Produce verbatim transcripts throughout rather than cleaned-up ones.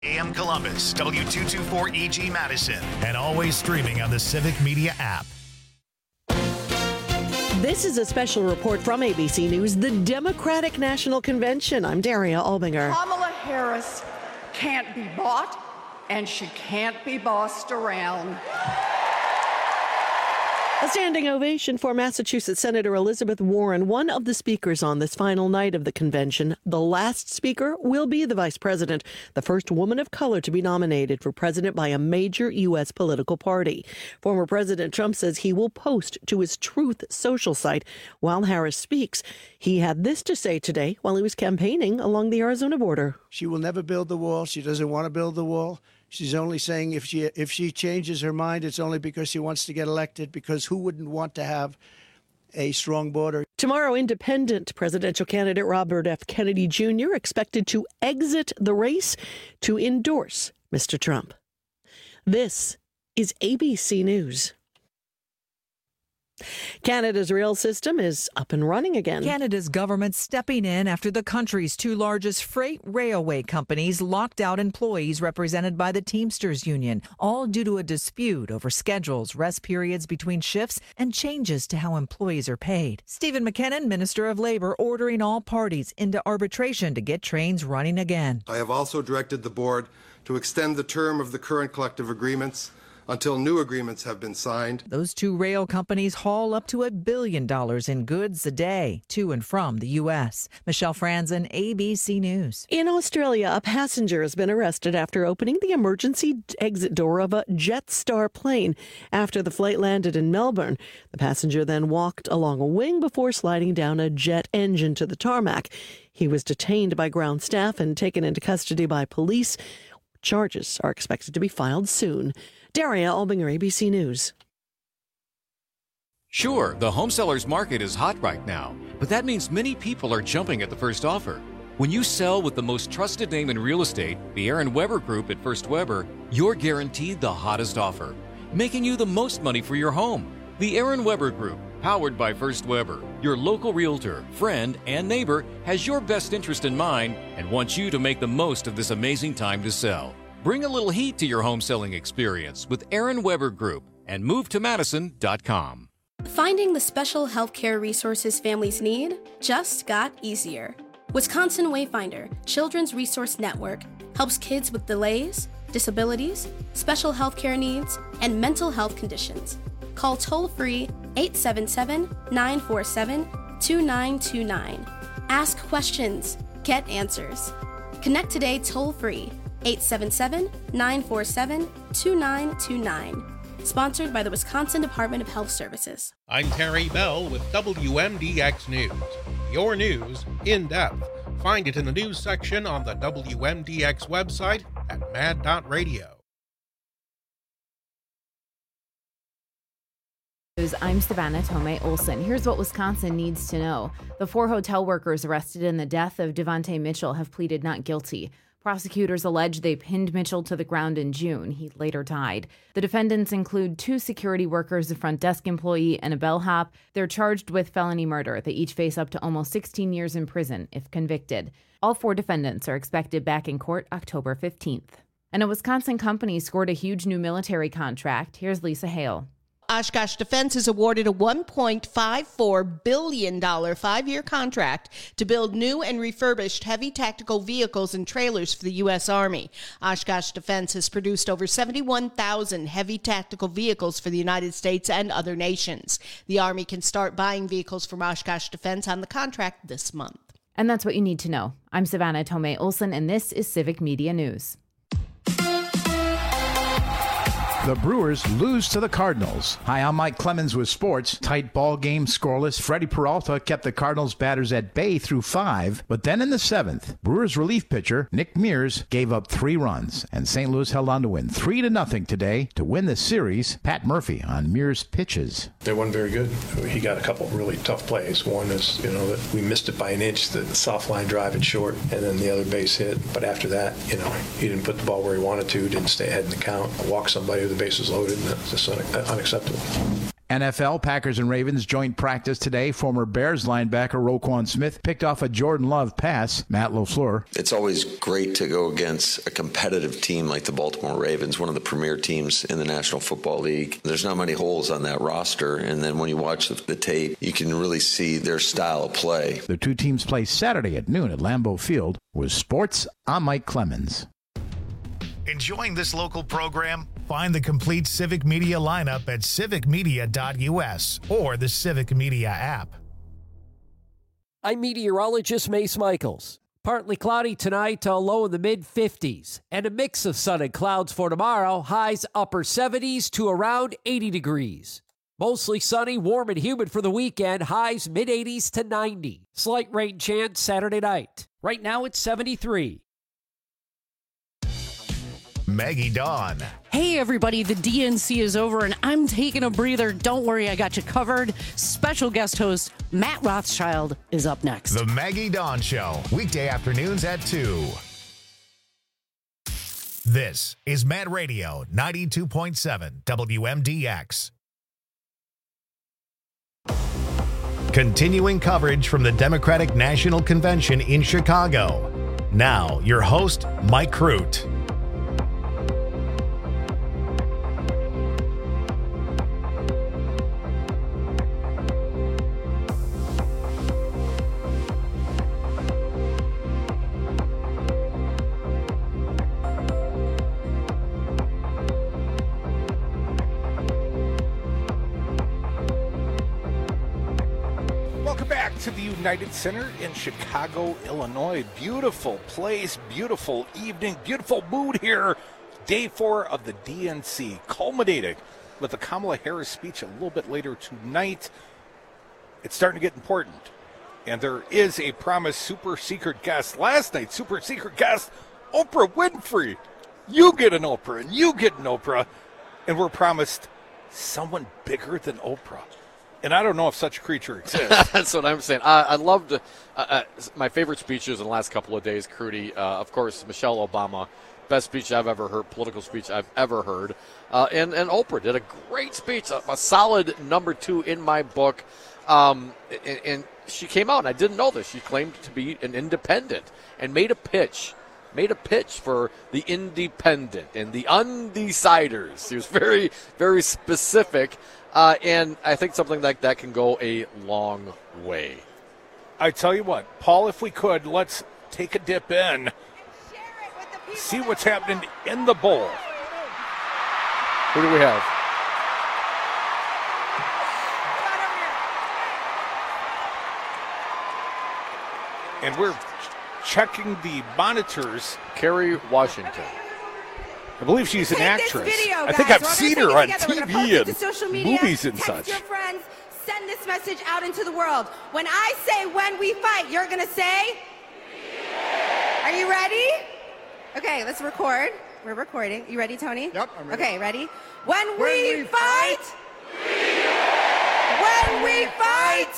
A M Columbus, W two twenty-four E G Madison, and always streaming on the Civic Media app. This is a special report from A B C News, the Democratic National Convention. I'm Daria Albinger. Kamala Harris can't be bought, and she can't be bossed around. A standing ovation for Massachusetts Senator Elizabeth Warren, one of the speakers on this final night of the convention. The last speaker will be the vice president, the first woman of color to be nominated for president by a major U S political party. Former President Trump says he will post to his Truth Social site while Harris speaks. He had this to say today while he was campaigning along the Arizona border. She will never build the wall. She doesn't want to build the wall. She's only saying if she if she changes her mind, it's only because she wants to get elected, because who wouldn't want to have a strong border? Tomorrow, independent presidential candidate Robert F. Kennedy Junior expected to exit the race to endorse Mister Trump. This is A B C News. Canada's rail system is up and running again. Canada's government stepping in after the country's two largest freight railway companies locked out employees represented by the Teamsters Union, all due to a dispute over schedules, rest periods between shifts, and changes to how employees are paid. Stephen McKinnon, Minister of Labour, ordering all parties into arbitration to get trains running again. I have also directed the board to extend the term of the current collective agreements until new agreements have been signed. Those two rail companies haul up to a billion dollars in goods a day to and from the U S. Michelle Franzen, A B C News. In Australia, a passenger has been arrested after opening the emergency exit door of a Jetstar plane after the flight landed in Melbourne. The passenger then walked along a wing before sliding down a jet engine to the tarmac. He was detained by ground staff and taken into custody by police. Charges are expected to be filed soon. Daria Albinger, A B C News. Sure, the home seller's market is hot right now, but that means many people are jumping at the first offer. When you sell with the most trusted name in real estate, the Aaron Weber Group at First Weber, you're guaranteed the hottest offer, making you the most money for your home. The Aaron Weber Group, powered by First Weber, your local realtor, friend, and neighbor, has your best interest in mind and wants you to make the most of this amazing time to sell. Bring a little heat to your home selling experience with Aaron Weber Group and move to madison dot com. Finding the special healthcare resources families need just got easier. Wisconsin Wayfinder Children's Resource Network helps kids with delays, disabilities, special healthcare needs, and mental health conditions. Call toll-free eight seven seven, nine four seven, two nine two nine. Ask questions. Get answers. Connect today toll-free eight seven seven, nine four seven, two nine two nine. Sponsored by the Wisconsin Department of Health Services. I'm Terry Bell with W M D X News. Your news in depth. Find it in the news section on the W M D X website at mad dot radio. I'm Savannah Tomei Olson. Here's what Wisconsin needs to know. The four hotel workers arrested in the death of Devontae Mitchell have pleaded not guilty. Prosecutors allege they pinned Mitchell to the ground in June. He later died. The defendants include two security workers, a front desk employee, and a bellhop. They're charged with felony murder. They each face up to almost sixteen years in prison if convicted. All four defendants are expected back in court October fifteenth. And a Wisconsin company scored a huge new military contract. Here's Lisa Hale. Oshkosh Defense is awarded a one point five four billion dollars five-year contract to build new and refurbished heavy tactical vehicles and trailers for the U S. Army. Oshkosh Defense has produced over seventy-one thousand heavy tactical vehicles for the United States and other nations. The Army can start buying vehicles from Oshkosh Defense on the contract this month. And that's what you need to know. I'm Savannah Tomei Olson, and this is Civic Media News. The Brewers lose to the Cardinals. Hi, I'm Mike Clemens with sports. Tight ball game, scoreless. Freddie Peralta kept the Cardinals batters at bay through five, but then in the seventh, Brewers relief pitcher Nick Mears gave up three runs, and Saint Louis held on to win three to nothing today to win the series. Pat Murphy on Mears' pitches. They weren't very good. He got a couple really tough plays. One is, you know, that we missed it by an inch, the soft line drive and short, and then the other base hit. But after that, you know, he didn't put the ball where he wanted to, didn't stay ahead in the count, walk somebody. The bases loaded, and that's just unacceptable. N F L, Packers and Ravens joint practice today. Former Bears linebacker Roquan Smith picked off a Jordan Love pass. Matt LaFleur. It's always great to go against a competitive team like the Baltimore Ravens, one of the premier teams in the National Football League. There's not many holes on that roster, and then when you watch the, the tape, you can really see their style of play. The two teams play Saturday at noon at Lambeau Field. With sports, I'm Mike Clemens. Enjoying this local program? Find the complete Civic Media lineup at civic media dot u s or the Civic Media app. I'm meteorologist Mace Michaels. Partly cloudy tonight, a low in the mid fifties, and a mix of sun and clouds for tomorrow, highs upper seventies to around eighty degrees. Mostly sunny, warm, and humid for the weekend, highs mid eighties to ninety. Slight rain chance Saturday night. Right now it's seventy-three. Maggie Dawn. Hey everybody, the D N C is over and I'm taking a breather. Don't worry, I got you covered. Special guest host Matt Rothschild is up next. The Maggie Dawn Show, weekday afternoons at two. This is Mad Radio ninety-two point seven W M D X. Continuing coverage from the Democratic National Convention in Chicago. Now, your host, Mike Crute. To the United Center in Chicago, Illinois. Beautiful place, beautiful evening, beautiful mood here. Day four of the D N C, culminating with the Kamala Harris speech a little bit later tonight. It's starting to get important. And there is a promised super secret guest. Last night, super secret guest, Oprah Winfrey. You get an Oprah, and you get an Oprah. And we're promised someone bigger than Oprah. And I don't know if such a creature exists. That's what I'm saying. I, I loved uh, uh, my favorite speeches in the last couple of days, Crudy. Uh, of course, Michelle Obama, best speech I've ever heard, political speech I've ever heard. Uh, and, and Oprah did a great speech, a, a solid number two in my book. Um, and, and she came out, and I didn't know this. She claimed to be an independent and made a pitch. Made a pitch for the independent and the undeciders. He was very, very specific. Uh, and I think something like that can go a long way. I tell you what, Paul, if we could, let's take a dip in, see what's happening in the bowl. Who do we have? And we're checking the monitors. Kerry Washington. I believe she's an Take actress. This video, I think guys. I've seen her on T V and social media, movies and text such. Your friends, send this message out into the world. When I say when we fight, you're going to say? Are you ready? Okay, let's record. We're recording. You ready, Tony? Yep, I'm ready. Okay, ready? When, When we, we fight, when we fight,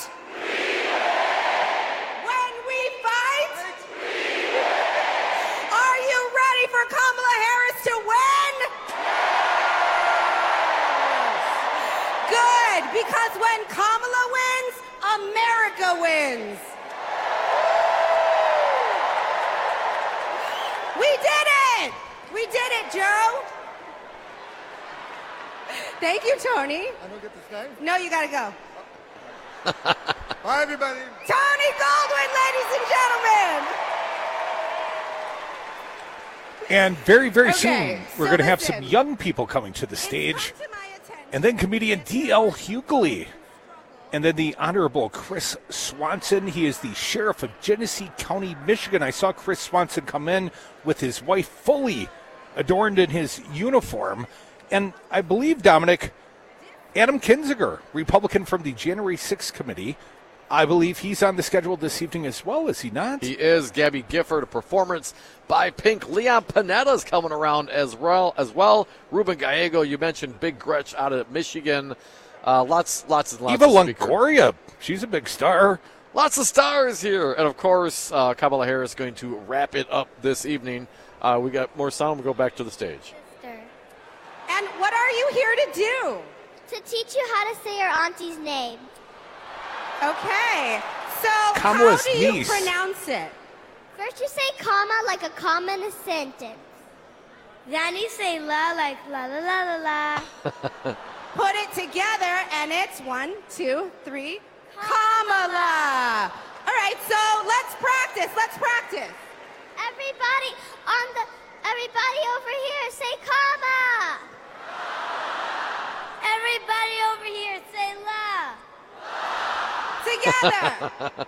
when we fight, are you ready for Kamala Harris to win? Good, because when Kamala wins, America wins. We did it! We did it, Joe. Thank you, Tony. I don't get to stay? No, you gotta go. Bye, everybody. Tony Goldwyn, ladies and gentlemen. And very, very Okay, soon, we're so going to have listen. some young people coming to the stage. And then comedian D L Hughley. And then the Honorable Chris Swanson. He is the sheriff of Genesee County, Michigan. I saw Chris Swanson come in with his wife fully adorned in his uniform. And I believe, Dominic, Adam Kinzinger, Republican from the January sixth committee, I believe he's on the schedule this evening as well, is he not? He is. Gabby Gifford, a performance by Pink. Leon Panetta's coming around as well. As well. Ruben Gallego, you mentioned Big Gretsch out of Michigan. Uh, lots, lots and lots Eva of speakers. Longoria, she's a big star. Lots of stars here. And, of course, uh, Kamala Harris going to wrap it up this evening. Uh, we got more sound. We'll go back to the stage. And what are you here to do? To To teach you how to say your auntie's name. Okay. So Kamala's how do you niece. pronounce it? First you say comma like a comma in a sentence. Then you say la like la la la la la. Put it together and it's one, two, three. Kamala. All right, so let's practice. Let's practice. Everybody on the everybody over here say comma. Everybody over here say la. Together.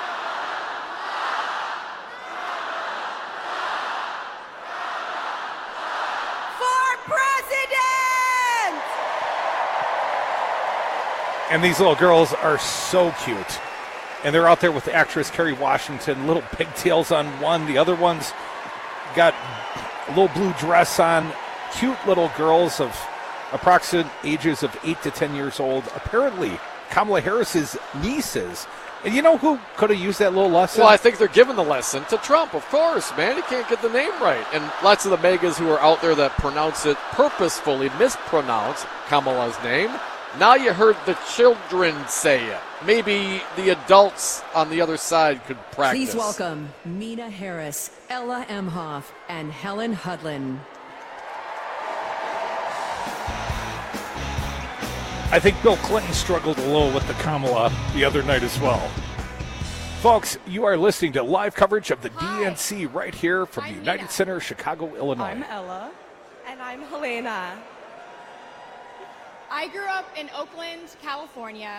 President! And these little girls are so cute. And they're out there with actress Kerry Washington, little pigtails on one. The other one's got a little blue dress on. Cute little girls of approximate ages of eight to ten years old. Apparently, Kamala Harris's nieces. And you know who could have used that little lesson? Well, I think they're giving the lesson to Trump, of course, man. He can't get the name right. And lots of the megas who are out there that pronounce it purposefully, mispronounce Kamala's name. Now you heard the children say it. Maybe the adults on the other side could practice. Please welcome Mina Harris, Ella Emhoff, and Helen Hudlin. I think Bill Clinton struggled a little with the Kamala the other night as well. Folks, you are listening to live coverage of the Hi. D N C right here from I'm the United Mina. Center, Chicago, Illinois. I'm Ella. And I'm Helena. I grew up in Oakland, California,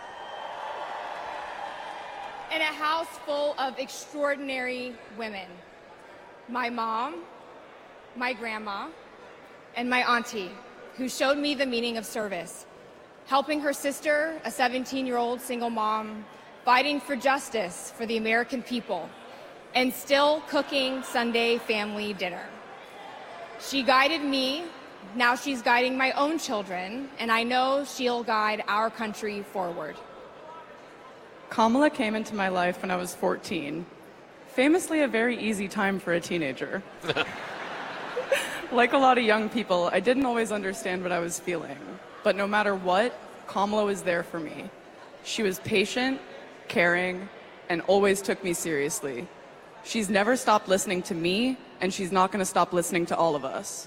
in a house full of extraordinary women. My mom, my grandma, and my auntie, who showed me the meaning of service. Helping her sister, a seventeen-year-old single mom, fighting for justice for the American people, and still cooking Sunday family dinner. She guided me, now she's guiding my own children, and I know she'll guide our country forward. Kamala came into my life when I was fourteen, famously a very easy time for a teenager. Like a lot of young people, I didn't always understand what I was feeling. But no matter what, Kamala was there for me. She was patient, caring, and always took me seriously. She's never stopped listening to me, and she's not going to stop listening to all of us.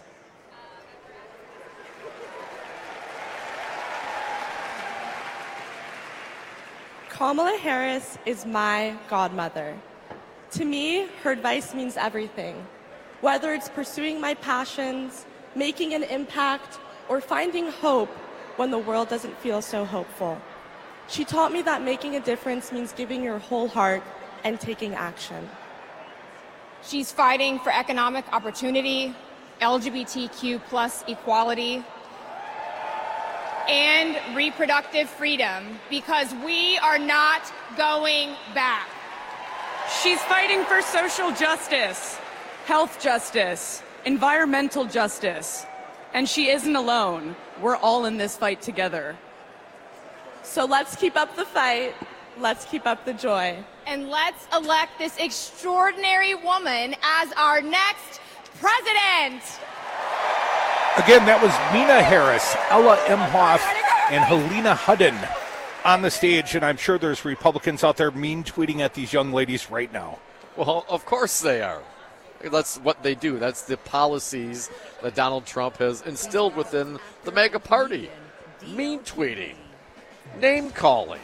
Kamala Harris is my godmother. To me, her advice means everything. Whether it's pursuing my passions, making an impact, or finding hope when the world doesn't feel so hopeful. She taught me that making a difference means giving your whole heart and taking action. She's fighting for economic opportunity, L G B T Q plus equality, and reproductive freedom, because we are not going back. She's fighting for social justice, health justice, environmental justice. And she isn't alone. We're all in this fight together. So let's keep up the fight. Let's keep up the joy. And let's elect this extraordinary woman as our next president. Again, that was Mina Harris, Ella Emhoff, and Helena Hudden on the stage. And I'm sure there's Republicans out there mean tweeting at these young ladies right now. Well, of course they are. That's what they do. That's the policies that Donald Trump has instilled within the MAGA party. Mean tweeting, name calling.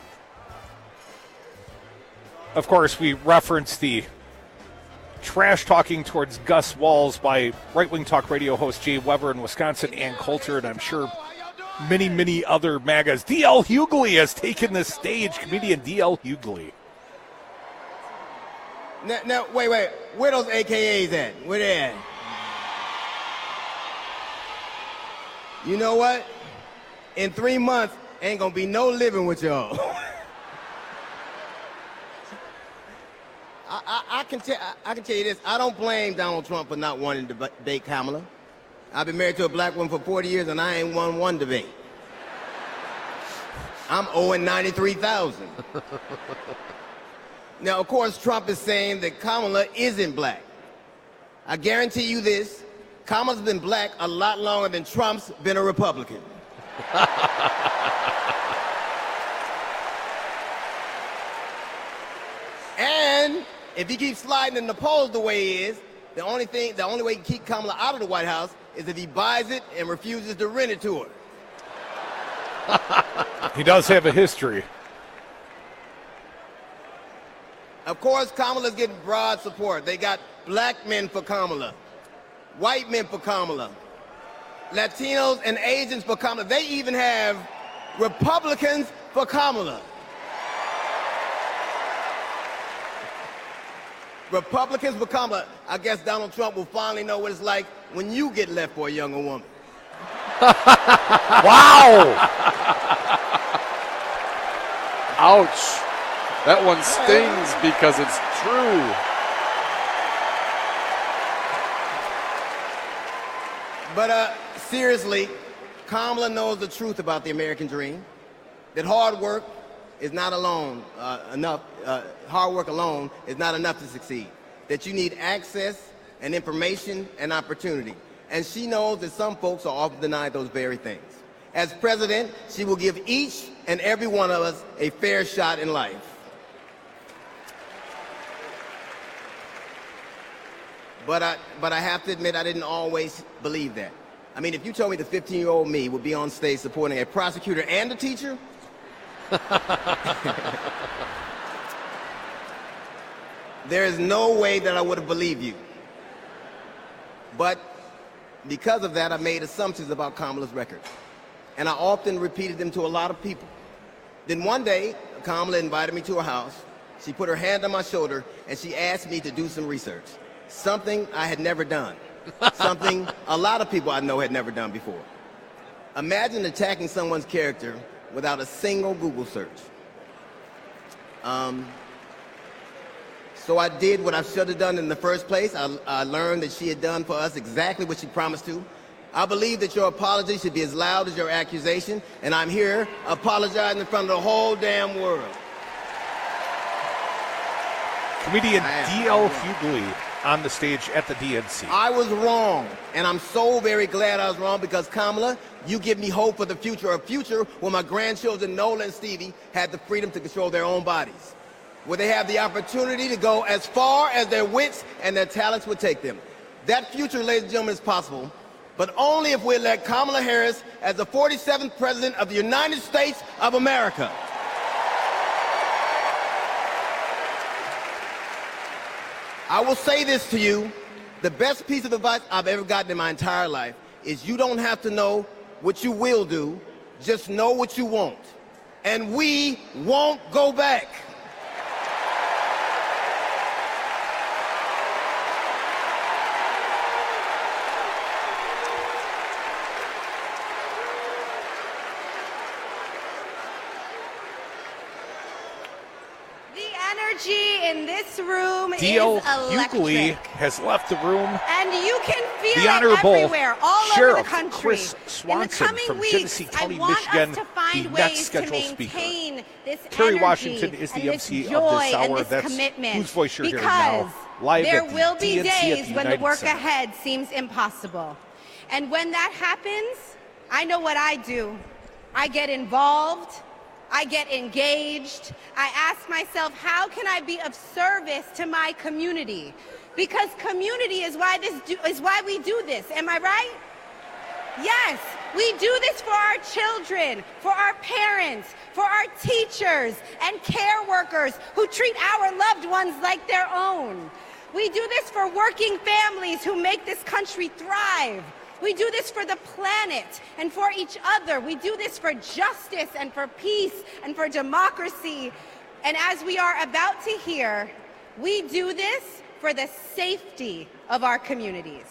Of course, we reference the trash talking towards Gus Walls by right-wing talk radio host Jay Weber in Wisconsin, Ann Coulter, and I'm sure many, many other MAGAs. D L Hughley has taken the stage, comedian D L Hughley. Now, now, wait, wait. Where those A K As at? Where they at? You know what? In three months, ain't gonna be no living with y'all. I, I, I can tell. I, I can tell you this. I don't blame Donald Trump for not wanting to debate Kamala. I've been married to a black woman for forty years, and I ain't won one debate. I'm owing ninety-three thousand. Now, of course, Trump is saying that Kamala isn't black. I guarantee you this, Kamala's been black a lot longer than Trump's been a Republican. if he keeps sliding in the polls the way he is, the only thing, the only way he can keep Kamala out of the White House is if he buys it and refuses to rent it to her. He does have a history. Of course, Kamala's getting broad support. They got black men for Kamala, white men for Kamala, Latinos and Asians for Kamala. They even have Republicans for Kamala. Republicans for Kamala. I guess Donald Trump will finally know what it's like when you get left for a younger woman. Wow! Ouch. That one stings because it's true. But uh, seriously, Kamala knows the truth about the American dream, that hard work is not alone uh, enough. Uh, hard work alone is not enough to succeed. That you need access and information and opportunity. And she knows that some folks are often denied those very things. As president, she will give each and every one of us a fair shot in life. But I, but I have to admit, I didn't always believe that. I mean, if you told me the fifteen-year-old me would be on stage supporting a prosecutor and a teacher, there is no way that I would have believed you. But because of that, I made assumptions about Kamala's record. And I often repeated them to a lot of people. Then one day, Kamala invited me to her house. She put her hand on my shoulder and she asked me to do some research. Something I had never done. Something a lot of people I know had never done before. Imagine attacking someone's character without a single Google search. Um, so I did what I should have done in the first place. I, I learned that she had done for us exactly what she promised to. I believe that your apology should be as loud as your accusation, and I'm here apologizing in front of the whole damn world. Comedian D L Hughley on the stage at the D N C. I was wrong, and I'm so very glad I was wrong because, Kamala, you give me hope for the future, a future where my grandchildren, Nola and Stevie, had the freedom to control their own bodies, where they have the opportunity to go as far as their wits and their talents would take them. That future, ladies and gentlemen, is possible, but only if we elect Kamala Harris as the forty-seventh President of the United States of America. I will say this to you, the best piece of advice I've ever gotten in my entire life is you don't have to know what you will do, just know what you won't. And we won't go back. In this room D L is electric. Hughley has left the room. And you can feel the it Honorable everywhere, all Sheriff over the country. Chris Swanson In the coming from weeks, Genesee County, I want Michigan, us to find the ways next scheduled to maintain speaker. This Terry energy Washington is the and M this C of joy this hour. and this That's commitment, whose voice you're hearing because now. Live there at the will be D N C days at the when the United work Center. ahead seems impossible. And when that happens, I know what I do. I get involved. I get engaged. I ask myself, how can I be of service to my community? Because community is why this do, is why we do this. Am I right? Yes, we do this for our children, for our parents, for our teachers and care workers who treat our loved ones like their own. We do this for working families who make this country thrive. We do this for the planet and for each other. We do this for justice and for peace and for democracy. And as we are about to hear, we do this for the safety of our communities.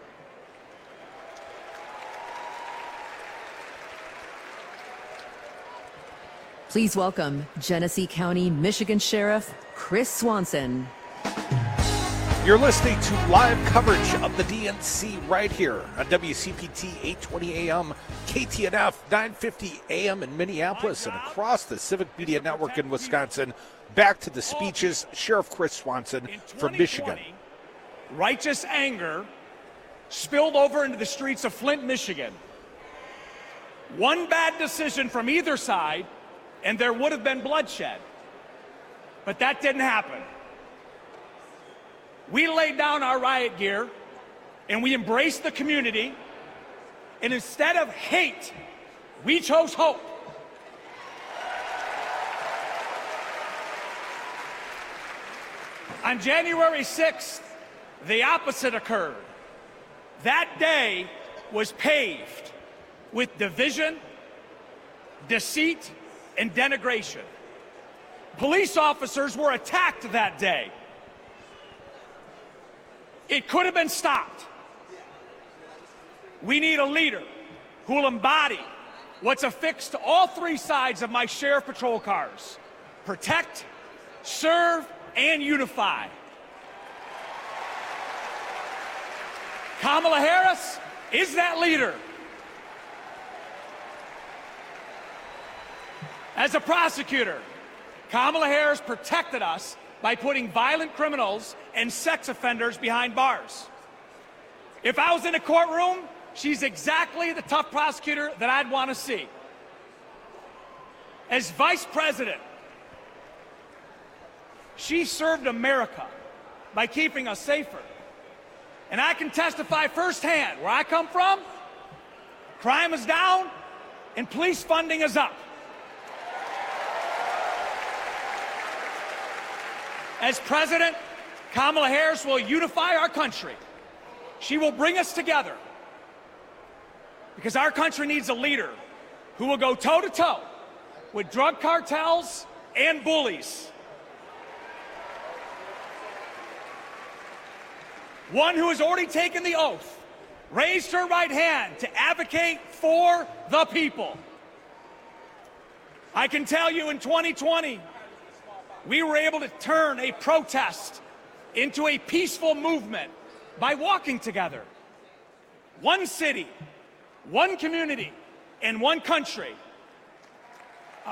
Please welcome Genesee County, Michigan Sheriff Chris Swanson. You're listening to live coverage of the D N C right here on W C P T eight twenty A M, K T N F nine fifty A M in Minneapolis and across the Civic Media Network in Wisconsin. Back to the speeches, Sheriff Chris Swanson from Michigan. Righteous anger spilled over into the streets of Flint, Michigan. One bad decision from either side, and there would have been bloodshed. But that didn't happen. we laid down our riot gear and we embraced the community, and instead of hate, we chose hope. On January sixth, the opposite occurred. That day was paved with division, deceit, and denigration. Police officers were attacked that day. It could have been stopped. We need a leader who will embody what's affixed to all three sides of my Sheriff Patrol cars: protect, serve, and unify. Kamala Harris is that leader. As a prosecutor, Kamala Harris protected us by putting violent criminals and sex offenders behind bars. If I was in a courtroom, she's exactly the tough prosecutor that I'd want to see. As vice president, she served America by keeping us safer. And I can testify firsthand, where I come from, crime is down and police funding is up. As president, Kamala Harris will unify our country. She will bring us together, because our country needs a leader who will go toe-to-toe with drug cartels and bullies. One who has already taken the oath, raised her right hand to advocate for the people. I can tell you in twenty twenty, we were able to turn a protest into a peaceful movement by walking together. One city, one community, and one country. Uh,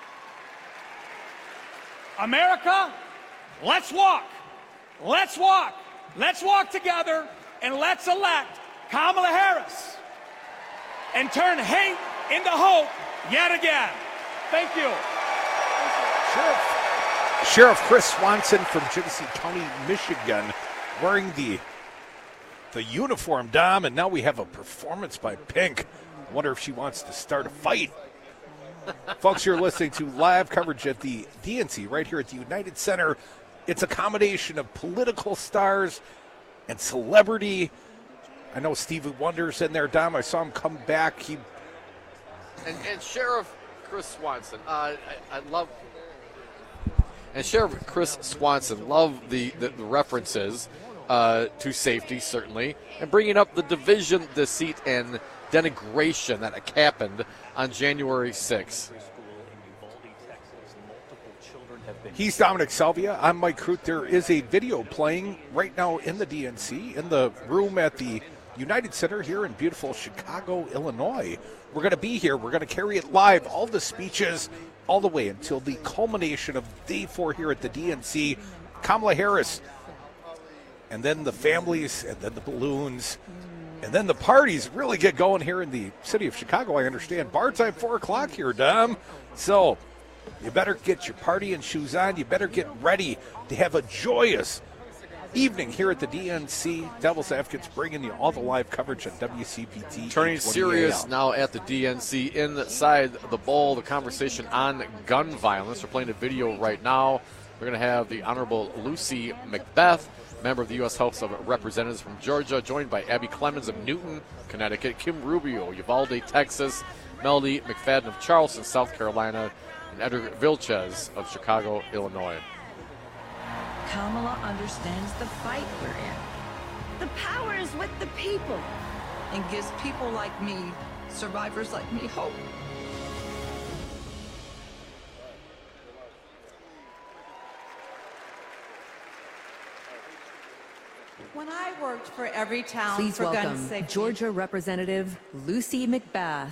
America, let's walk. Let's walk. Let's walk together and let's elect Kamala Harris and turn hate into hope yet again. Thank you. Sheriff. Sheriff Chris Swanson from Genesee County, Michigan, wearing the the uniform, Dom, and now we have a performance by Pink. I wonder if she wants to start a fight. Folks, you're listening to live coverage at the D N C right here at the United Center. It's a combination of political stars and celebrity. I know Stevie Wonder's in there, Dom. I saw him come back. He and, and Sheriff Chris Swanson. Uh, I, I love. And Sheriff Chris Swanson, love the, the, the references uh, to safety, certainly, and bringing up the division, deceit, and denigration that happened on January sixth. He's Dominic Salvia. I'm Mike Crute. There is a video playing right now in the D N C, in the room at the United Center here in beautiful Chicago, Illinois. We're going to be here. We're going to carry it live, all the speeches, all the way until the culmination of day four here at the D N C. Kamala Harris, and then the families, and then the balloons, and then the parties really get going here in the city of Chicago. I understand bar time four o'clock here, Dom. So you better get your partying shoes on. You better get ready to have a joyous evening here at the D N C. Devil's Advocates bringing you all the live coverage on W C P T. Turning serious now at the D N C inside the bowl, the conversation on gun violence. We're playing a video right now. We're going to have the Honorable Lucy McBeth, member of the U S House of Representatives from Georgia, joined by Abby Clemens of Newton, Connecticut, Kim Rubio, Uvalde, Texas, Melody McFadden of Charleston, South Carolina, and Edgar Vilches of Chicago, Illinois. Kamala understands the fight we're in. The power is with the people and gives people like me, survivors like me, hope. When I worked for Everytown Please for welcome gun safety. Georgia Representative Lucy McBath.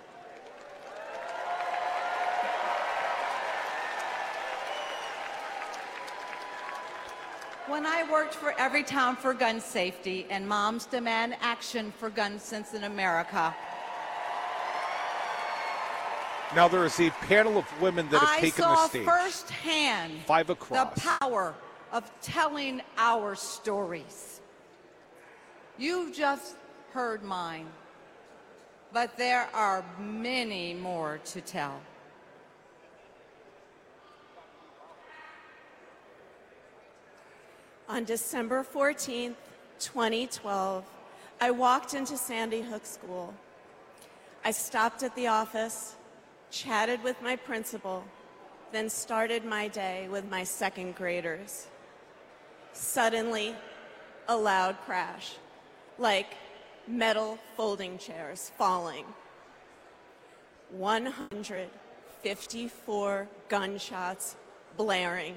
When I worked for Everytown for gun safety and Moms Demand Action for Gun Sense in America. Now there is a panel of women that have I taken saw the stage. firsthand Five across. the power of telling our stories. You've just heard mine, but there are many more to tell. On December fourteenth, twenty twelve, I walked into Sandy Hook School. I stopped at the office, chatted with my principal, then started my day with my second graders. Suddenly, a loud crash, like metal folding chairs falling. one hundred fifty-four gunshots blaring.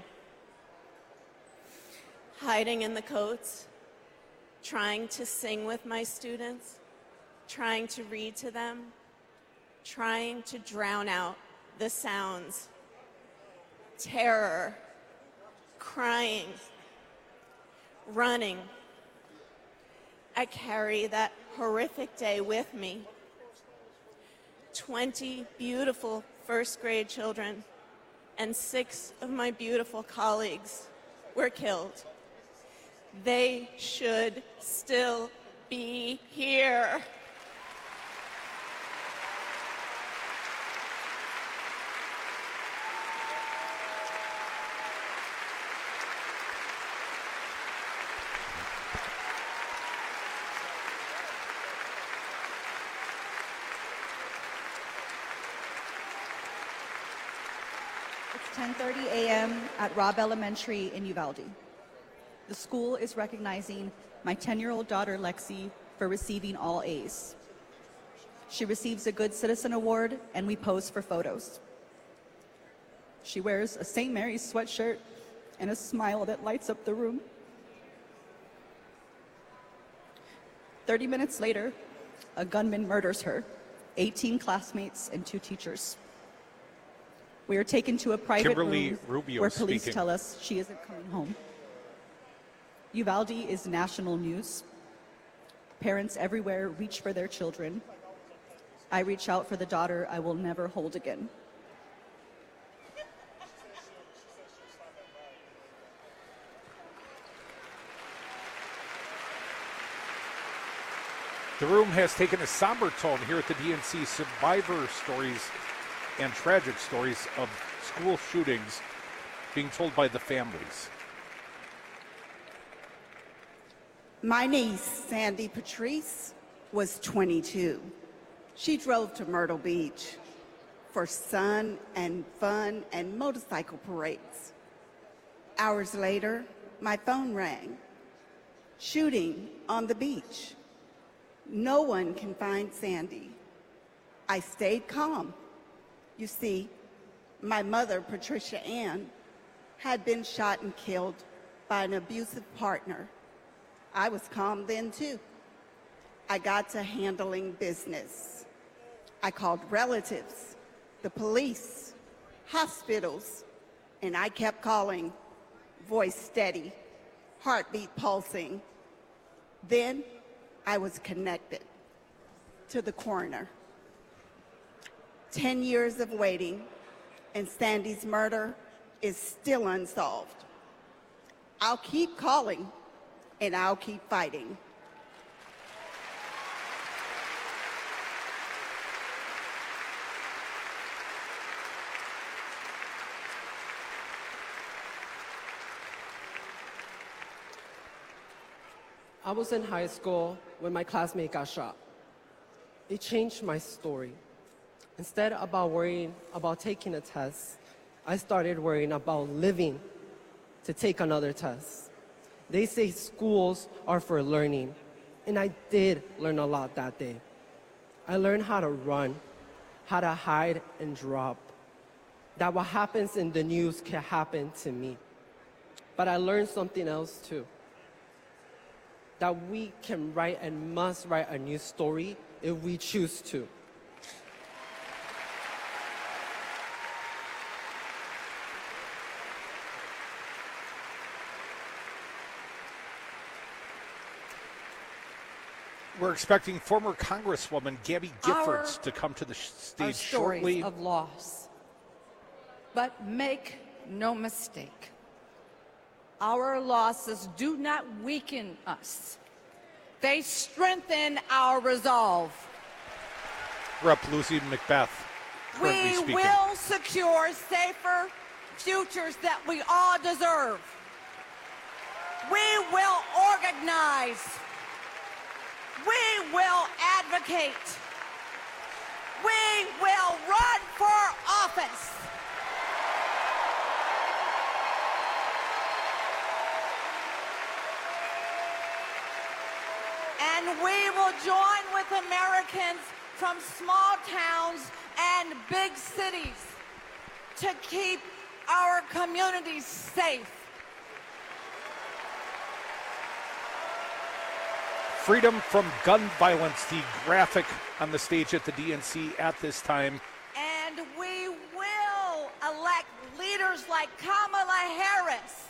Hiding in the coats, trying to sing with my students, trying to read to them, trying to drown out the sounds. Terror, crying, running. I carry that horrific day with me. twenty beautiful first grade children and six of my beautiful colleagues were killed. They should still be here. It's ten thirty a m at Robb Elementary in Uvalde. The school is recognizing my ten-year-old daughter, Lexi, for receiving all A's. She receives a Good Citizen Award, and we pose for photos. She wears a Saint Mary's sweatshirt and a smile that lights up the room. thirty minutes later, a gunman murders her, eighteen classmates, and two teachers. We are taken to a private Kimberly room Rubio where police speaking. tell us she isn't coming home. Uvalde is national news. Parents everywhere reach for their children. I reach out for the daughter I will never hold again. The room has taken a somber tone here at the D N C. Survivor stories and tragic stories of school shootings being told by the families. My niece, Sandy Patrice, was twenty-two. She drove to Myrtle Beach for sun and fun and motorcycle parades. Hours later, my phone rang. Shooting on the beach. No one can find Sandy. I stayed calm. You see, my mother, Patricia Ann, had been shot and killed by an abusive partner. I was calm then, too. I got to handling business. I called relatives, the police, hospitals, and I kept calling, voice steady, heartbeat pulsing. Then I was connected to the coroner. Ten years of waiting, and Sandy's murder is still unsolved. I'll keep calling, and I'll keep fighting. I was in high school when my classmate got shot. It changed my story. Instead of about worrying about taking a test, I started worrying about living to take another test. They say schools are for learning, and I did learn a lot that day. I learned how to run, how to hide and drop, that what happens in the news can happen to me. But I learned something else too, that we can write and must write a new story if we choose to. We're expecting former Congresswoman Gabby Giffords Our- to come to the sh- Are stage stories shortly. of loss. But make no mistake, Our losses do not weaken us. They strengthen our resolve. Rep Lucy Macbeth. We speaking. will secure safer futures that we all deserve. We will organize. We will advocate. We will run for office. And we will join with Americans from small towns and big cities to keep our communities safe. Freedom from gun violence, the graphic on the stage at the D N C at this time. And we will elect leaders like Kamala Harris,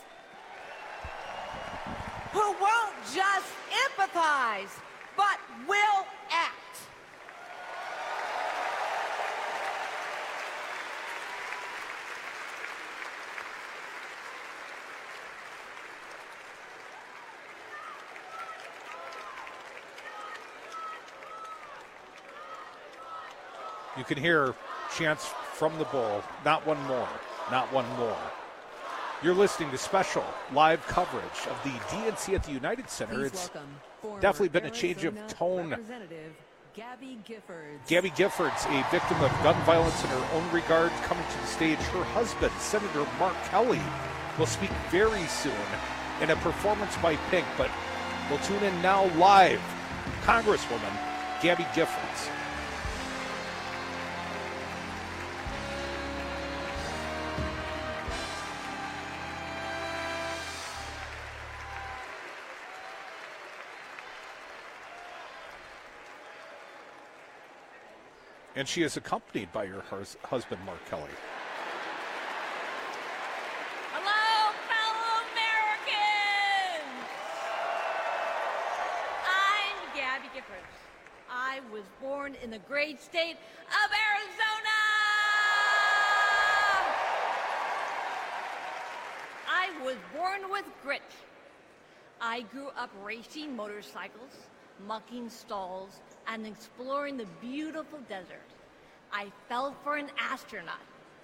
who won't just empathize, but will act. You can hear chants from the bowl. Not one more. Not one more. You're listening to special live coverage of the D N C at the United Center. Please It's welcome definitely been a change of Arizona tone. Representative Gabby Giffords. Gabby Giffords, a victim of gun violence in her own regard, coming to the stage. Her husband, Senator Mark Kelly, will speak very soon in a performance by Pink, but we'll tune in now live. Congresswoman Gabby Giffords. And she is accompanied by her hus- husband, Mark Kelly. Hello, fellow Americans! I'm Gabby Giffords. I was born in the great state of Arizona! I was born with grit. I grew up racing motorcycles, mucking stalls, and exploring the beautiful desert. I fell for an astronaut.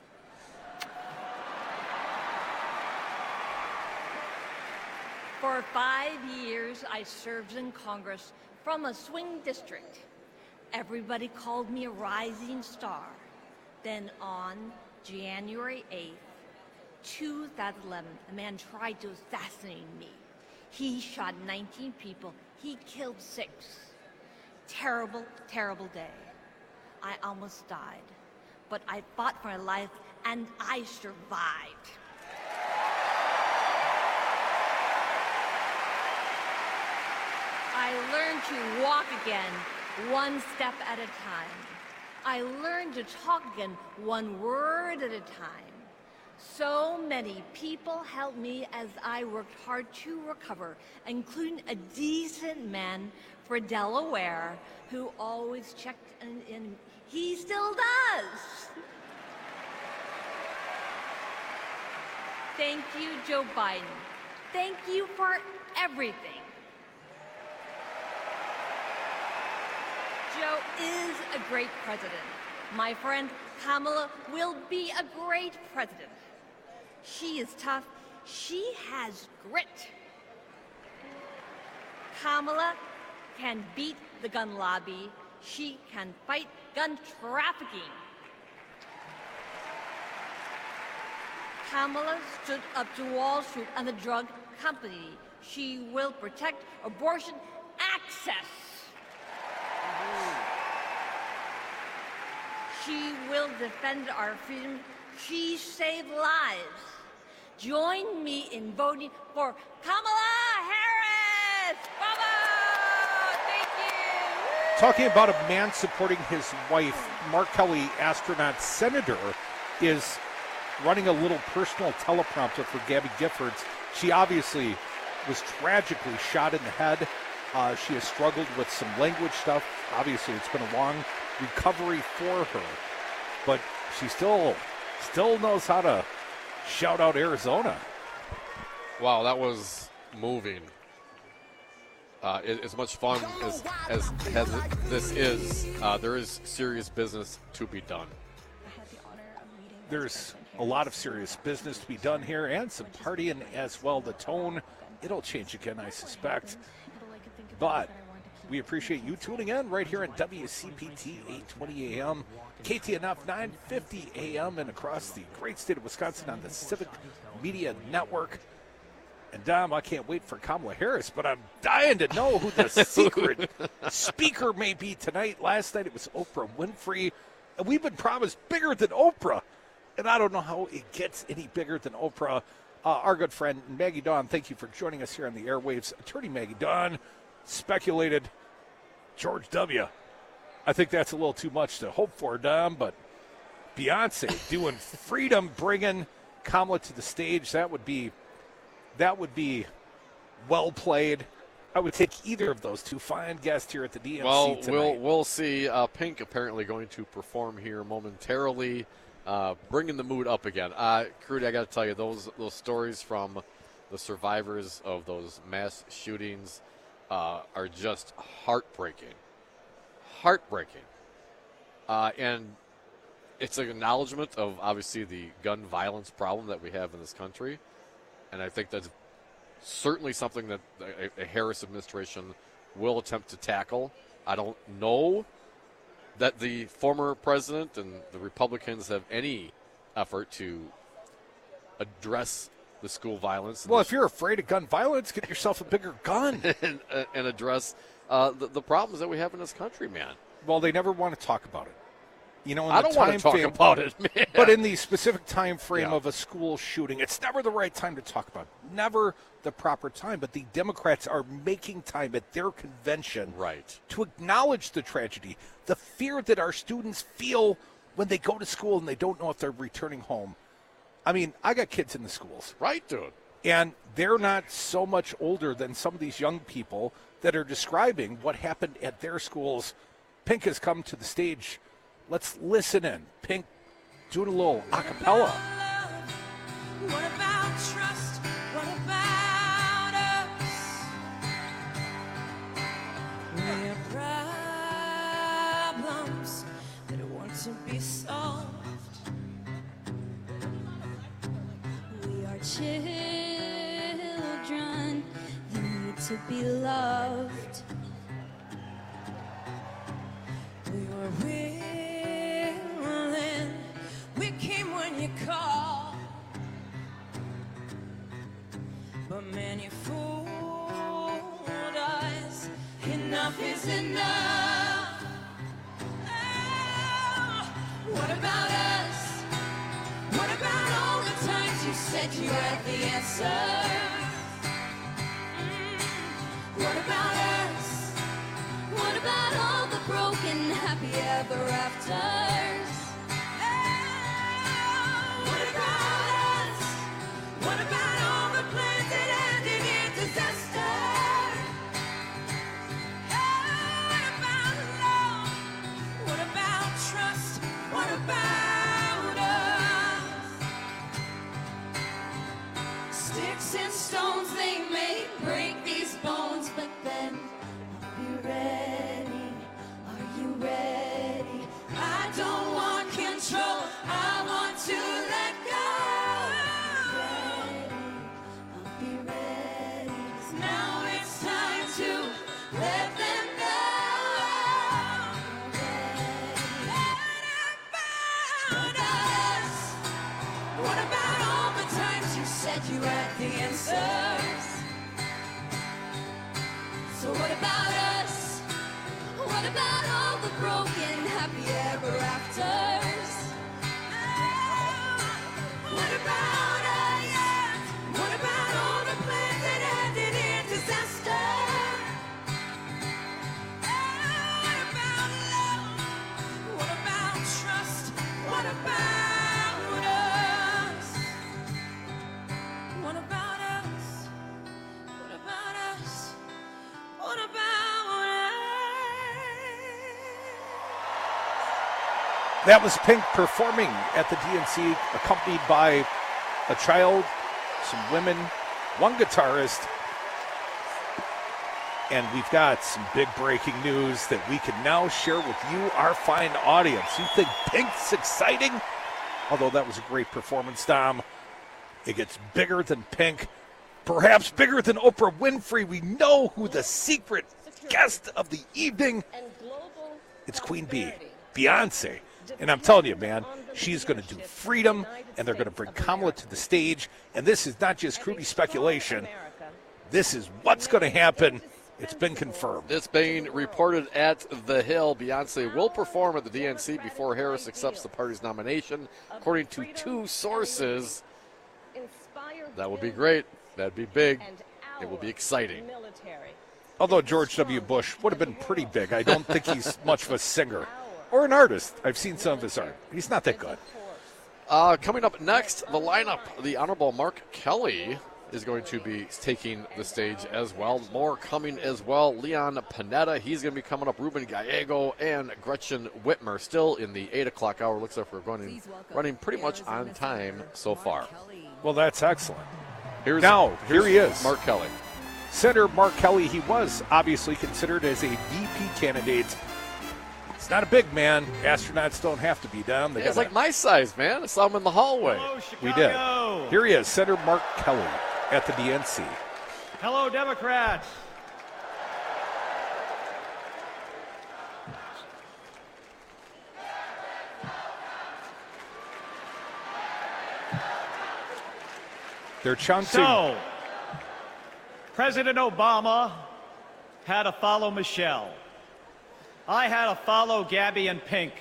For five years, I served in Congress from a swing district. Everybody called me a rising star. Then on January eighth, two thousand eleven, a man tried to assassinate me. He shot nineteen people. He killed six. Terrible, terrible day. I almost died, but I fought for my life and I survived. I learned to walk again, one step at a time. I learned to talk again, one word at a time. So many people helped me as I worked hard to recover, including a decent man for Delaware who always checked in. in he still does. Thank you, Joe Biden. Thank you for everything. Joe is a great president. My friend Kamala will be a great president. She is tough. She has grit. Kamala can beat the gun lobby. She can fight gun trafficking. Kamala stood up to Wall Street and the drug company. She will protect abortion access. She will defend our freedom. She saved lives. Join me in voting for Kamala Harris. Bravo! Thank you. Talking about a man supporting his wife, Mark Kelly, astronaut senator, is running a little personal teleprompter for Gabby Giffords. She obviously was tragically shot in the head. Uh, she has struggled with some language stuff. Obviously, it's been a long recovery for her, but she still still knows how to shout out Arizona. Wow, that was moving. Uh, it, as much fun as, as, as this is, uh, there is serious business to be done. There's a lot of serious business to be done here and some partying as well. The tone, it'll change again, I suspect. But we appreciate you tuning in right here on W C P T eight twenty A M, K T N F nine fifty A M, and across the great state of Wisconsin on the Civic Media Network. And, Dom, I can't wait for Kamala Harris, but I'm dying to know who the secret speaker may be tonight. Last night it was Oprah Winfrey, and we've been promised bigger than Oprah. And I don't know how it gets any bigger than Oprah. Uh, our good friend Maggie Dawn, thank you for joining us here on the airwaves. Attorney Maggie Dawn speculated George W. I think that's a little too much to hope for, Dom, but Beyonce doing Freedom, bringing Kamala to the stage, that would be that would be well played. I would take either of those two. Fine guest here at the D N C well, tonight. we'll we'll see. Uh, Pink apparently going to perform here momentarily, uh, bringing the mood up again. Uh, Crudy, I got to tell you, those those stories from the survivors of those mass shootings uh, are just heartbreaking. Heartbreaking. Uh, and it's an acknowledgement of, obviously, the gun violence problem that we have in this country. And I think that's certainly something that a, a Harris administration will attempt to tackle. I don't know that the former president and the Republicans have any effort to address the school violence. Well, if you're afraid of gun violence, get yourself a bigger gun. and, and address uh, the, the problems that we have in this country, man. Well, they never want to talk about it. You know, in I the don't want to talk frame, about it, man. But in the specific time frame Yeah. of a school shooting, it's never the right time to talk about it. Never the proper time. But the Democrats are making time at their convention right. to acknowledge the tragedy, the fear that our students feel when they go to school and they don't know if they're returning home. I mean, I got kids in the schools. Right, dude. And they're not so much older than some of these young people that are describing what happened at their schools. Pink has come to the stage. Let's listen in. Pink doing a little a cappella. What about trust? What about us? We have problems that want to be solved. We are children that need to be loved. We were willing, we came when you called. But man, you fooled us. Enough is enough. Oh, what about us? What about all the times you said you had the answer? Mm, what about us? What about all the broken happy ever afters? Oh, what about us? What about all the plans that ended in disaster? Oh, what about love? What about trust? What about us? Sticks and stones, they may break these bones, but then I'll be ready. Are you ready? I don't want control, I want to let go. I'll be ready. 'Cause now it's time to let them know. What about us? What about all the times you said you had the answers? So what about us? What about all the broken happy ever afters? What about us? What about all the plans that ended in disaster? What about love? What about trust? What about us? What about us? What about us? What about us? That was Pink performing at the D N C, accompanied by a child, some women, one guitarist. And we've got some big breaking news that we can now share with you, our fine audience. You think Pink's exciting? Although that was a great performance, Dom. It gets bigger than Pink, perhaps bigger than Oprah Winfrey. We know who the secret guest of the evening. It's Queen Bee, Beyonce. And I'm telling you, man, she's going to do Freedom, and they're going to bring Kamala to the stage. And this is not just Crudy speculation. This is what's going to happen. It's been confirmed. It's being reported at The Hill. Beyonce will perform at the D N C before Harris accepts the party's nomination, according to two sources. That would be great. That'd be big. It will be exciting. Although George W. Bush would have been pretty big. I don't think he's much of a singer or an artist. I've seen some of his art. He's not that good. Uh, coming up next, the lineup, the Honorable Mark Kelly is going to be taking the stage as well. More coming as well. Leon Panetta, he's going to be coming up. Ruben Gallego and Gretchen Whitmer still in the eight o'clock hour. Looks like we're going running pretty much on time so far. Well, that's excellent. Here's, now, here's here he is. Mark Kelly. Senator Mark Kelly, he was obviously considered as a V P candidate. It's not a big man. Astronauts don't have to be down. Yeah, it's like my size, man. I saw him in the hallway. Hello, We did. Here he is, Senator Mark Kelly at the D N C. Hello, Democrats. They're chanting. So, President Obama had to follow Michelle. I had to follow Gabby and Pink.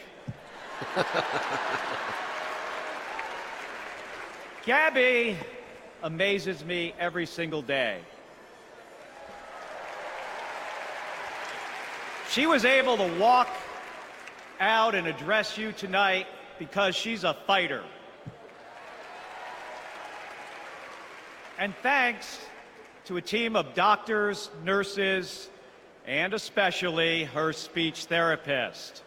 Gabby amazes me every single day. She was able to walk out and address you tonight because she's a fighter. And thanks to a team of doctors, nurses, and especially her speech therapist.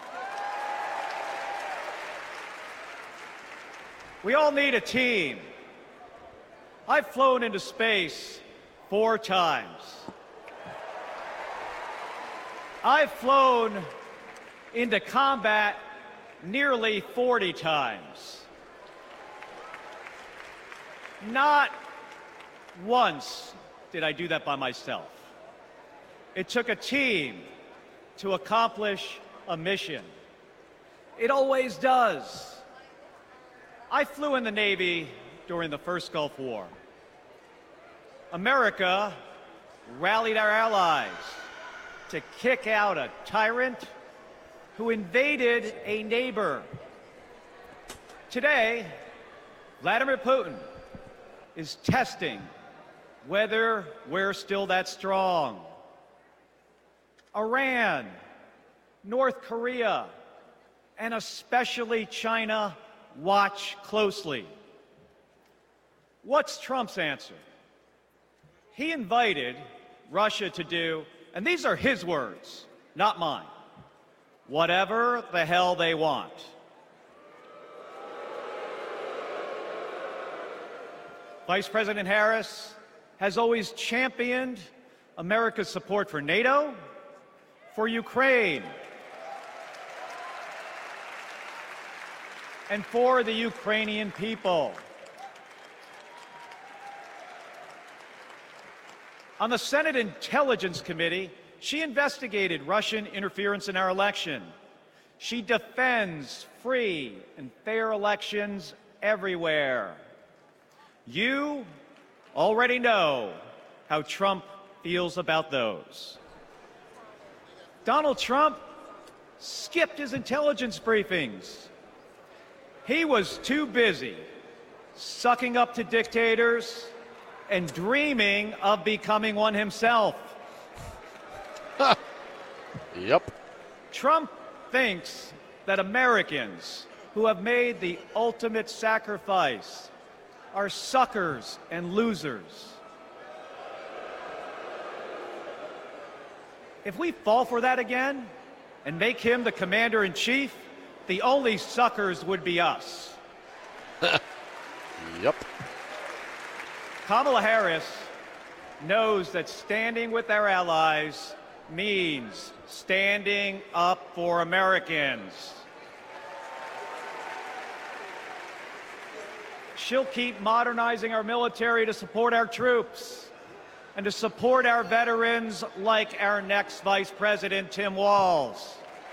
We all need a team. I've flown into space four times. I've flown into combat nearly forty times. Not once did I do that by myself. It took a team to accomplish a mission. It always does. I flew in the Navy during the first Gulf War. America rallied our allies to kick out a tyrant who invaded a neighbor. Today, Vladimir Putin is testing whether we're still that strong. Iran, North Korea, and especially China watch closely. What's Trump's answer? He invited Russia to do, and these are his words, not mine, whatever the hell they want. Vice President Harris has always championed America's support for NATO, for Ukraine, and for the Ukrainian people. On the Senate Intelligence Committee, she investigated Russian interference in our election. She defends free and fair elections everywhere. You already know how Trump feels about those. Donald Trump skipped his intelligence briefings. He was too busy sucking up to dictators and dreaming of becoming one himself. Yep. Trump thinks that Americans who have made the ultimate sacrifice are suckers and losers. If we fall for that again and make him the commander-in-chief, the only suckers would be us. Yep. Kamala Harris knows that standing with our allies means standing up for Americans. She'll keep modernizing our military to support our troops and to support our veterans like our next Vice President, Tim Walz.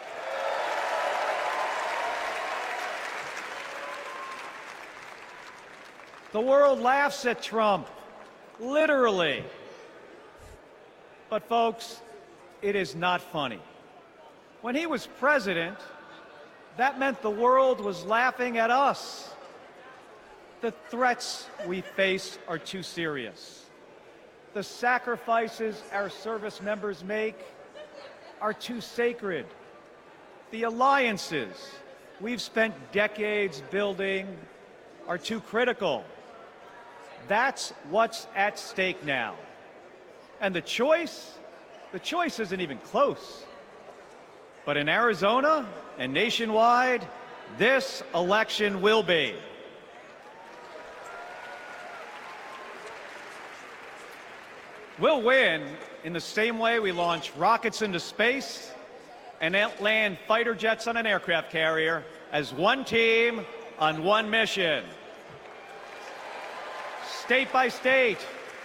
The world laughs at Trump, literally. But folks, it is not funny. When he was president, that meant the world was laughing at us. The threats we face are too serious. The sacrifices our service members make are too sacred. The alliances we've spent decades building are too critical. That's what's at stake now. And the choice, the choice isn't even close. But in Arizona and nationwide, this election will be. We'll win in the same way we launch rockets into space and land fighter jets on an aircraft carrier as one team on one mission. State by state,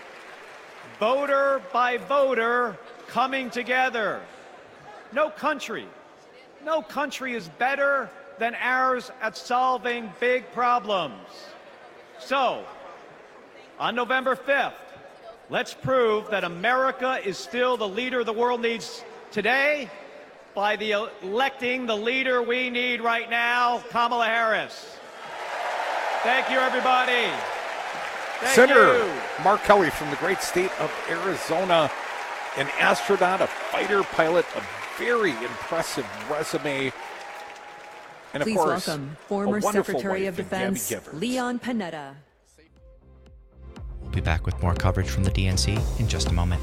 voter by voter, coming together. No country, no country is better than ours at solving big problems. So, on November fifth, let's prove that America is still the leader the world needs today by the electing the leader we need right now, Kamala Harris. Thank you, everybody. Thank Senator you. Mark Kelly from the great state of Arizona, an astronaut, a fighter pilot, a very impressive resume. And of Please course, welcome a former wonderful Secretary wife of in Gabby Defense Givers. Leon Panetta. We'll be back with more coverage from the D N C in just a moment.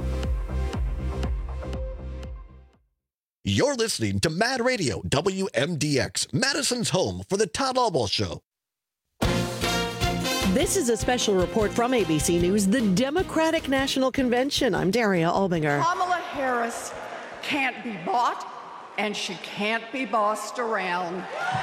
You're listening to Mad Radio, W M D X, Madison's home for the Todd Albaugh Show. This is a special report from A B C News, the Democratic National Convention. I'm Daria Albinger. Kamala Harris can't be bought, and she can't be bossed around.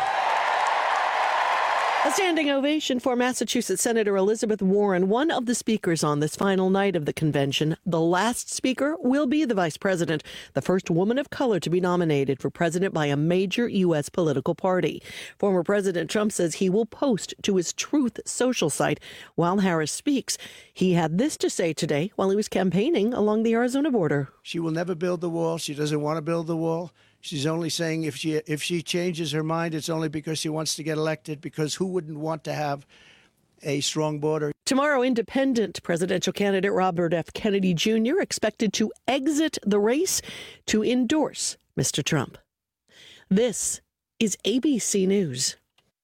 A standing ovation for Massachusetts Senator Elizabeth Warren, one of the speakers on this final night of the convention. The last speaker will be the vice president, the first woman of color to be nominated for president by a major U S political party. Former President Trump says he will post to his Truth social site while Harris speaks. He had this to say today while he was campaigning along the Arizona border. She will never build the wall. She doesn't want to build the wall. She's only saying if she if she changes her mind, it's only because she wants to get elected, because who wouldn't want to have a strong border? Tomorrow, independent presidential candidate Robert F. Kennedy Junior expected to exit the race to endorse Mister Trump. This is A B C News.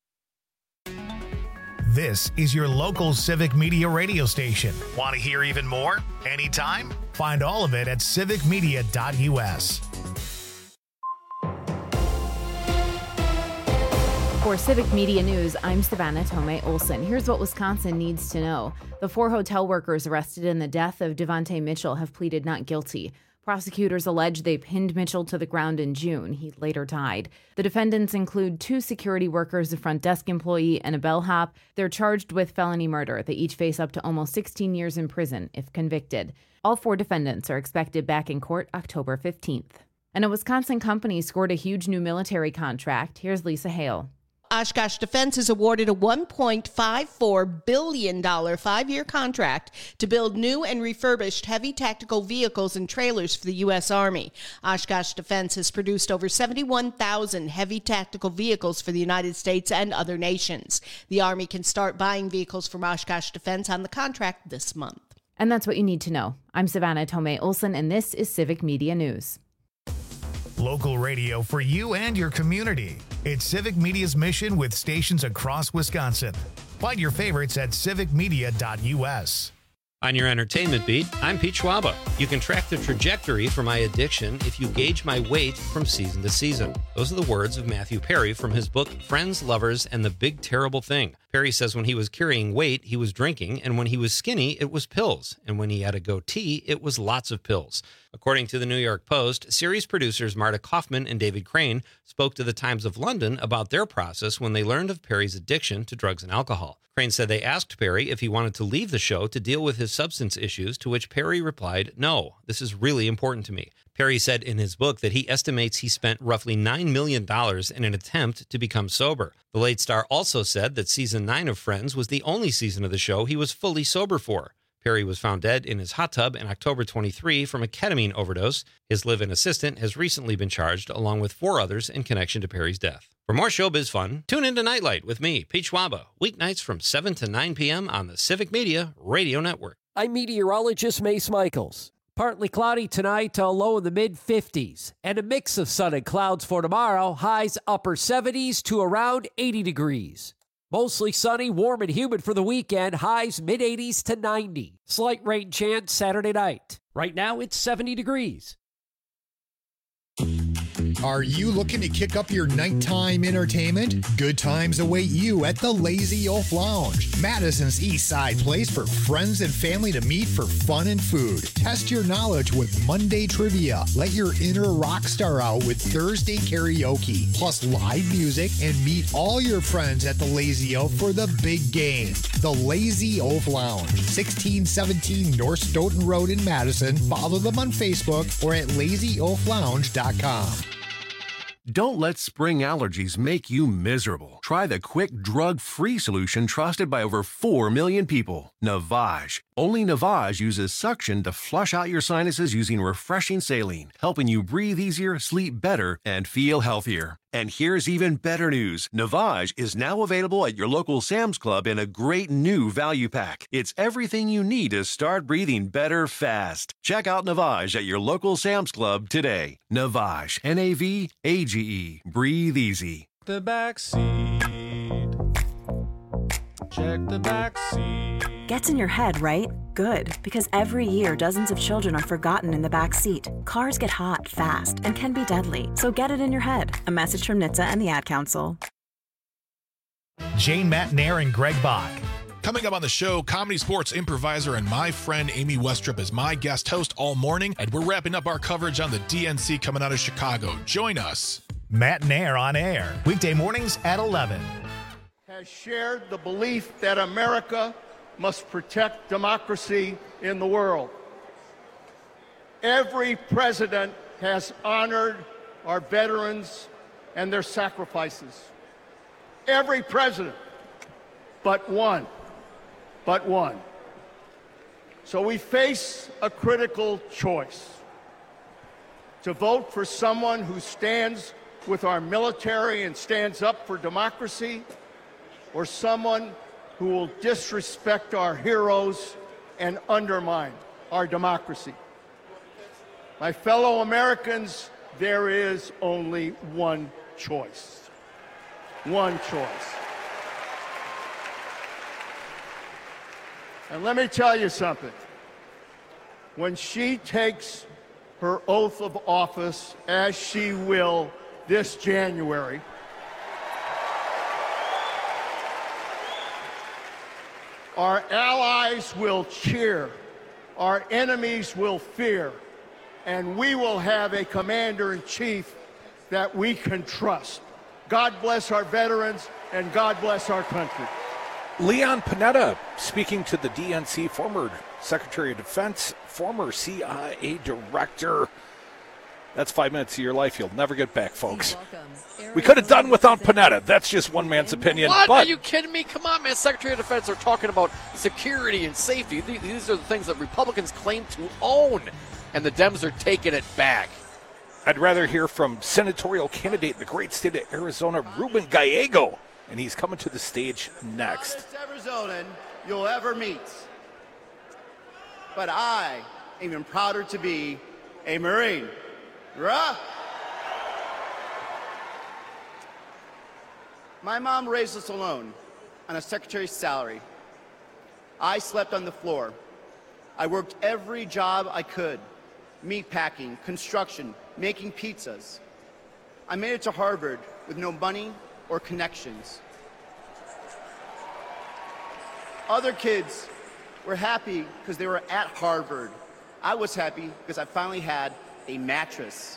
This is your local Civic Media radio station. Want to hear even more? Anytime? Find all of it at civic media dot U S. For Civic Media News, I'm Savannah Tomei Olson. Here's what Wisconsin needs to know. The four hotel workers arrested in the death of Devontae Mitchell have pleaded not guilty. Prosecutors allege they pinned Mitchell to the ground in June. He later died. The defendants include two security workers, a front desk employee, and a bellhop. They're charged with felony murder. They each face up to almost sixteen years in prison if convicted. All four defendants are expected back in court October fifteenth. And a Wisconsin company scored a huge new military contract. Here's Lisa Hale. Oshkosh Defense is awarded a one point five four billion dollars five-year contract to build new and refurbished heavy tactical vehicles and trailers for the U S. Army. Oshkosh Defense has produced over seventy-one thousand heavy tactical vehicles for the United States and other nations. The Army can start buying vehicles from Oshkosh Defense on the contract this month. And that's what you need to know. I'm Savannah Tomei Olson, and this is Civic Media News. Local radio for you and your community. It's Civic Media's mission with stations across Wisconsin. Find your favorites at civic media dot U S. On your entertainment beat, I'm Pete Schwaba. You can track the trajectory for my addiction if you gauge my weight from season to season. Those are the words of Matthew Perry from his book, Friends, Lovers, and the Big Terrible Thing. Perry says when he was carrying weight, he was drinking, and when he was skinny, it was pills. And when he had a goatee, it was lots of pills. According to the New York Post, series producers Marta Kaufman and David Crane spoke to the Times of London about their process when they learned of Perry's addiction to drugs and alcohol. Crane said they asked Perry if he wanted to leave the show to deal with his substance issues, to which Perry replied, "No, this is really important to me." Perry said in his book that he estimates he spent roughly nine million dollars in an attempt to become sober. The late star also said that season nine of Friends was the only season of the show he was fully sober for. Perry was found dead in his hot tub in October twenty-three from a ketamine overdose. His live-in assistant has recently been charged, along with four others, in connection to Perry's death. For more showbiz fun, tune into Nightlight with me, Pete Schwaba, weeknights from seven to nine p.m. on the Civic Media Radio Network. I'm meteorologist Mace Michaels. Partly cloudy tonight, a low in the mid fifties, and a mix of sun and clouds for tomorrow, highs upper seventies to around eighty degrees. Mostly sunny, warm, and humid for the weekend, highs mid eighties to ninety. Slight rain chance Saturday night. Right now, it's seventy degrees. Are you looking to kick up your nighttime entertainment? Good times await you at the Lazy Oaf Lounge, Madison's East Side place for friends and family to meet for fun and food. Test your knowledge with Monday trivia. Let your inner rock star out with Thursday karaoke, plus live music, and meet all your friends at the Lazy Oaf for the big game. The Lazy Oaf Lounge, sixteen seventeen North Stoughton Road in Madison. Follow them on Facebook or at lazy oaf lounge dot com. Don't let spring allergies make you miserable. Try the quick, drug-free solution trusted by over four million people, Navage. Only Navage uses suction to flush out your sinuses using refreshing saline, helping you breathe easier, sleep better, and feel healthier. And here's even better news. Navage is now available at your local Sam's Club in a great new value pack. It's everything you need to start breathing better fast. Check out Navage at your local Sam's Club today. Navage, N A V A G E. Breathe easy. The back seat. Check the back seat. Gets in your head, right? Good, because every year dozens of children are forgotten in the back seat. Cars get hot fast and can be deadly, so get it in your head. A message from N H T S A and the Ad Council. Jane Matnair and Greg Bach. Coming up on the show, comedy sports improviser and my friend Amy Westrup is my guest host all morning, and we're wrapping up our coverage on the D N C coming out of Chicago. Join us. Matnair on air, weekday mornings at eleven. Has shared the belief that America must protect democracy in the world. Every president has honored our veterans and their sacrifices. Every president, but one, but one. So we face a critical choice: to vote for someone who stands with our military and stands up for democracy, or someone who will disrespect our heroes and undermine our democracy. My fellow Americans, there is only one choice. One choice. And let me tell you something. When she takes her oath of office, as she will this January, our allies will cheer, our enemies will fear, and we will have a commander-in-chief that we can trust. God bless our veterans, and God bless our country. Leon Panetta speaking to the D N C, former Secretary of Defense, former C I A director. That's five minutes of your life you'll never get back, folks. We could have done without Panetta. That's just one man's opinion. What? But Are you kidding me? Come on, man. Secretary of Defense are talking about security and safety. These are the things that Republicans claim to own, and the Dems are taking it back. I'd rather hear from senatorial candidate in the great state of Arizona, Ruben Gallego, and he's coming to the stage next. Honest Arizonan you'll ever meet. But I am even prouder to be a Marine. Rah! My mom raised us alone on a secretary's salary. I slept on the floor. I worked every job I could, meat packing, construction, making pizzas. I made it to Harvard with no money or connections. Other kids were happy because they were at Harvard. I was happy because I finally had a mattress.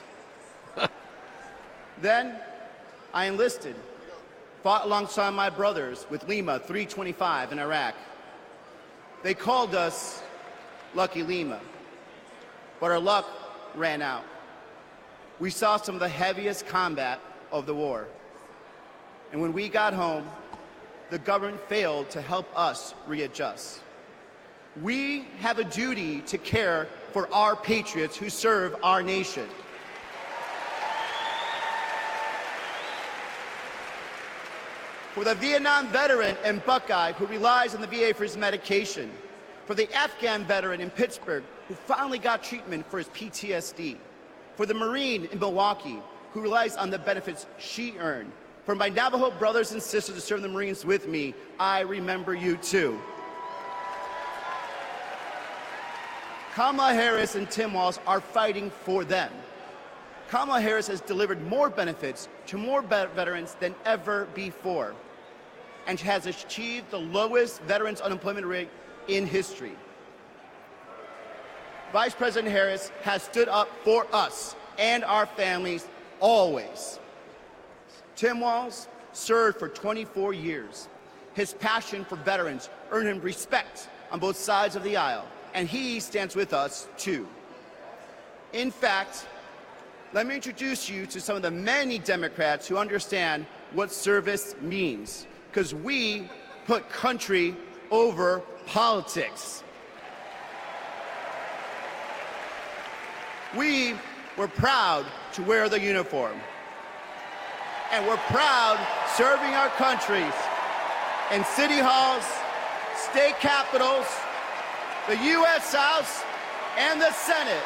Then I enlisted, fought alongside my brothers with Lima three twenty-five in Iraq. They called us Lucky Lima, but our luck ran out. We saw some of the heaviest combat of the war. And when we got home, the government failed to help us readjust. We have a duty to care for our patriots who serve our nation. For the Vietnam veteran in Buckeye who relies on the V A for his medication. For the Afghan veteran in Pittsburgh who finally got treatment for his P T S D. For the Marine in Milwaukee who relies on the benefits she earned. For my Navajo brothers and sisters who serve the Marines with me, I remember you too. Kamala Harris and Tim Walz are fighting for them. Kamala Harris has delivered more benefits to more veterans than ever before, and has achieved the lowest veterans unemployment rate in history. Vice President Harris has stood up for us and our families always. Tim Walz served for twenty-four years. His passion for veterans earned him respect on both sides of the aisle, and he stands with us too. In fact, let me introduce you to some of the many Democrats who understand what service means, because we put country over politics. We were proud to wear the uniform, and we're proud serving our countries in city halls, state capitals, the U S House, and the Senate.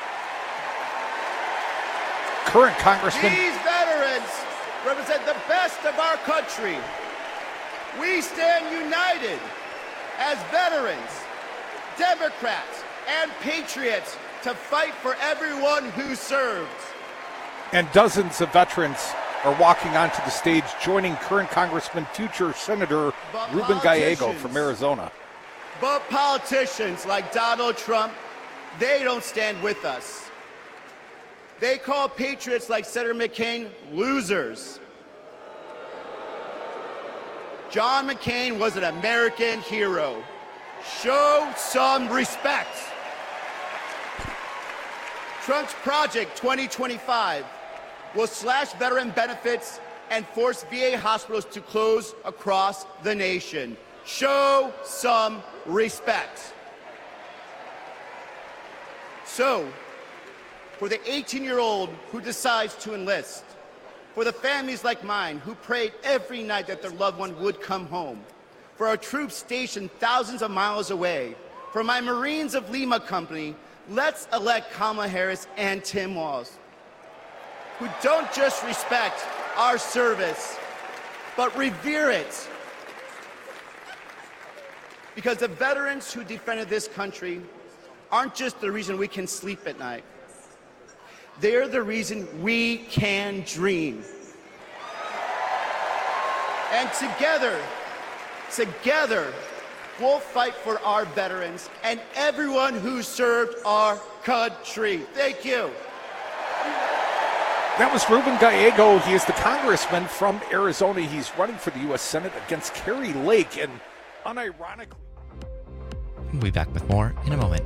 Current Congressman. These veterans represent the best of our country. We stand united as veterans, Democrats, and patriots to fight for everyone who serves. And dozens of veterans are walking onto the stage, joining current Congressman, future Senator But Ruben Gallego from Arizona. But politicians like Donald Trump, they don't stand with us. They call patriots like Senator McCain losers. John McCain was an American hero. Show some respect. Trump's Project twenty twenty-five will slash veteran benefits and force V A hospitals to close across the nation. Show some respect. So, for the eighteen-year-old who decides to enlist, for the families like mine who prayed every night that their loved one would come home, for our troops stationed thousands of miles away, for my Marines of Lima Company, let's elect Kamala Harris and Tim Walz, who don't just respect our service, but revere it. Because the veterans who defended this country aren't just the reason we can sleep at night. They're the reason we can dream. And together, together, we'll fight for our veterans and everyone who served our country. Thank you. That was Ruben Gallego. He is the congressman from Arizona. He's running for the U S Senate against Kari Lake. And unironically... We'll be back with more in a moment.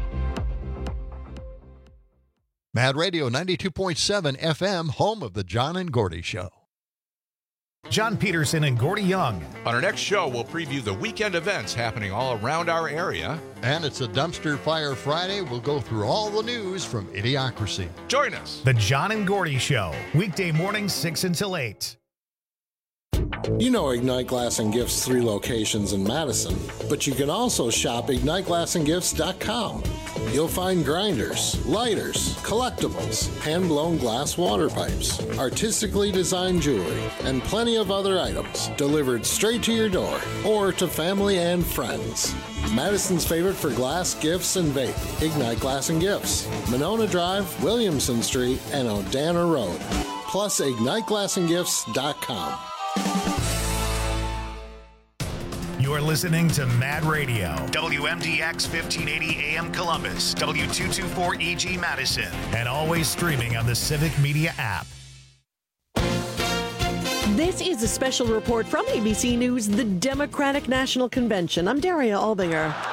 Mad Radio ninety-two point seven F M, home of the John and Gordy Show. John Peterson and Gordy Young. On our next show, we'll preview the weekend events happening all around our area. And it's a Dumpster Fire Friday. We'll go through all the news from Idiocracy. Join us. The John and Gordy Show, weekday mornings six until eight. You know Ignite Glass and Gifts' three locations in Madison, but you can also shop ignite glass and gifts dot com. You'll find grinders, lighters, collectibles, hand-blown glass water pipes, artistically designed jewelry, and plenty of other items delivered straight to your door or to family and friends. Madison's favorite for glass, gifts, and vape, Ignite Glass and Gifts, Monona Drive, Williamson Street, and O'Dana Road. Plus ignite glass and gifts dot com. You're listening to Mad Radio, W M D X fifteen eighty A M Columbus, W two twenty-four E G Madison, and always streaming on the Civic Media app. This is a special report from A B C News, the Democratic National Convention. I'm Daria Albinger.